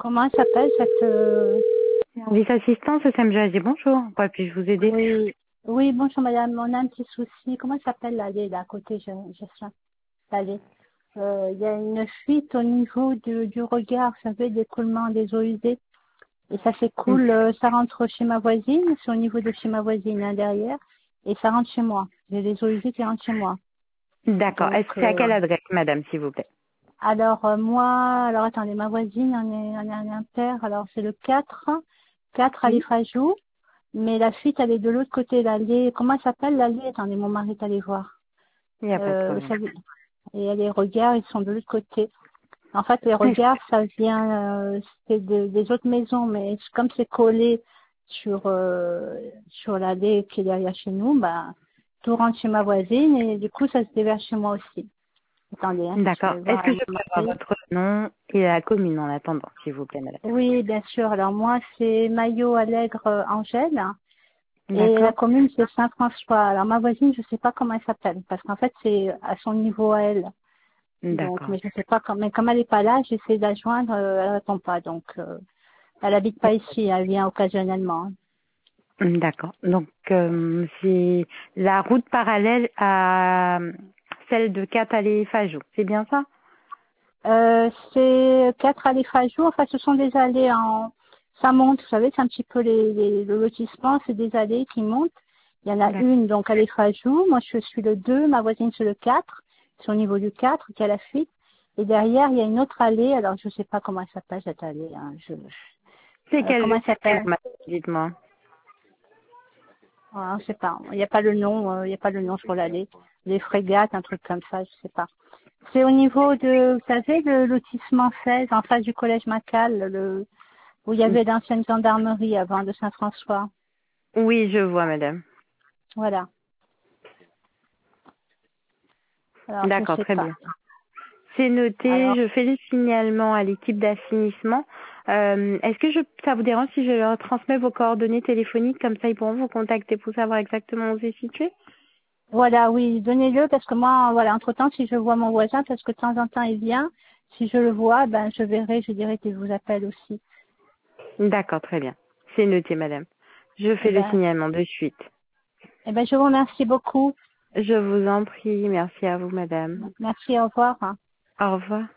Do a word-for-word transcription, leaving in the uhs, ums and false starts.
Comment elle s'appelle cette... euh, Service assistance, S M G, bonjour. Quoi puis-je vous aider? Oui, oui, bonjour madame, on a un petit souci. Comment elle s'appelle l'allée là à côté, je, je sais, l'allée. Euh, Il y a une fuite au niveau du, du regard, vous savez, d'écoulement des eaux usées. Et ça Mm. s'écoule, euh, ça rentre chez ma voisine, c'est au niveau de chez ma voisine, hein, derrière, et ça rentre chez moi. J'ai les eaux usées qui rentrent chez moi. D'accord. Donc, Est-ce que c'est à euh, quelle adresse, madame, s'il vous plaît? alors euh, moi, alors attendez, ma voisine, on est, on est un impair, alors c'est le quatre, quatre à Oui. l'Ifrajou. Mais la fuite, elle est de l'autre côté, l'allée. Comment elle s'appelle l'allée? Attendez, mon mari est allé voir. Il n'y a pas de Euh, problème. ça, et les regards, ils sont de l'autre côté. En fait, les Oui. regards, ça vient euh, c'est de- des autres maisons, mais comme c'est collé sur euh, sur l'allée qui est derrière chez nous, bah tout rentre chez ma voisine et du coup, ça se déverse chez moi aussi. Attendez, hein, je D'accord. vais Est-ce voir que avec je mon peux avoir mari. votre nom et la commune en attendant, s'il vous plaît, madame? Oui, bien sûr. Alors moi, c'est Maillot Allègre euh, Angèle. Et la D'accord. commune, c'est Saint-François. Alors, ma voisine, je sais pas comment elle s'appelle, parce qu'en fait, c'est à son niveau à elle. Donc, D'accord. mais je sais pas comment, mais comme elle est pas là, j'essaie de la joindre, euh, elle répond pas. Donc, euh, elle habite pas ici, elle vient occasionnellement. D'accord. Donc, euh, c'est la route parallèle à celle de Cap-Allée-Fajou. C'est bien ça? Euh, c'est quatre allées Fajou. Enfin, ce sont des allées en, ça monte, vous savez, c'est un petit peu les, les- le lotissement, c'est des allées qui montent. Il y en a D'accord. une, donc, allée Fajou. Moi, je suis le deux, ma voisine, c'est le quatre. C'est au niveau du quatre qui a la fuite. Et derrière, il y a une autre allée. Alors, je sais pas comment elle s'appelle, cette allée, hein. Je, C'est euh, quel comment elle lotissement, s'appelle? madame? Dites-moi. Ah, je sais pas. Il n'y a pas le nom, euh, il n'y a pas le nom sur l'allée. Les frégates, un truc comme ça, je sais pas. C'est au niveau de, vous savez, le lotissement seize, en face du collège Macal, le, où il y avait l'ancienne gendarmerie avant de Saint-François. Oui, je vois, madame. Voilà. Alors, je D'accord, sais très pas. bien. C'est noté, Alors, je fais le signalement à l'équipe d'assainissement. Euh, Est-ce que je, ça vous dérange si je leur transmets vos coordonnées téléphoniques, comme ça ils pourront vous contacter pour savoir exactement où c'est situé? voilà, oui, donnez-le parce que moi, voilà, entre-temps, si je vois mon voisin, parce que de temps en temps, il vient, si je le vois, ben, je verrai, je dirai qu'il vous appelle aussi. D'accord, très bien. C'est noté, madame. Je Eh fais le ben, signalement de suite. eh ben, je vous remercie beaucoup. Je vous en prie, merci à vous, madame. Merci, au revoir. Au revoir.